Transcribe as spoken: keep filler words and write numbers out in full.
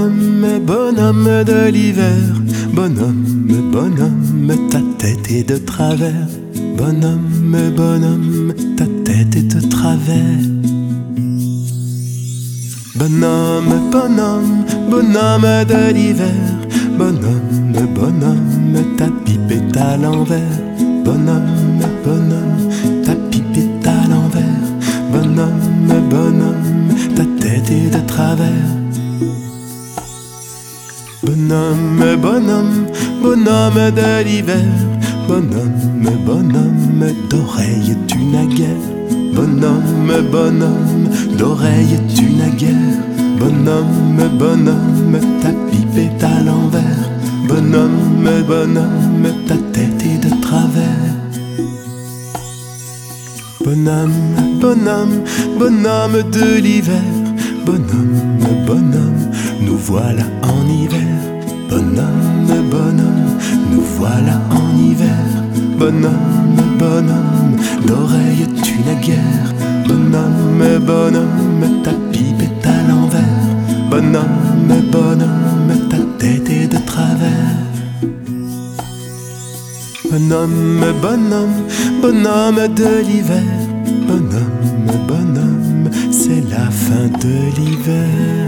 Bonhomme, bonhomme de l'hiver, bonhomme, bonhomme, ta tête est de travers. Bonhomme, bonhomme, ta tête est de travers. Bonhomme, bonhomme, bonhomme de l'hiver, bonhomme, bonhomme, ta pipe est à l'envers. Bonhomme, bonhomme, ta pipe est à l'envers. Bonhomme, bonhomme, ta tête est de travers. Bonhomme, bonhomme, bonhomme de l'hiver, bonhomme, bonhomme, d'oreille tu n'as guère. Bonhomme, bonhomme, d'oreille tu n'as guère. Bonhomme, bonhomme, ta pipe est à l'envers. Bonhomme, bonhomme, ta tête est de travers. Bonhomme, bonhomme, bonhomme de l'hiver, bonhomme, bonhomme, nous voilà en hiver. Bonhomme, bonhomme, nous voilà en hiver. Bonhomme, bonhomme, d'oreille tu n'as guère. Bonhomme, bonhomme, ta pipe est à l'envers. Bonhomme, bonhomme, ta tête est de travers. Bonhomme, bonhomme, bonhomme de l'hiver, bonhomme, bonhomme, c'est la fin de l'hiver.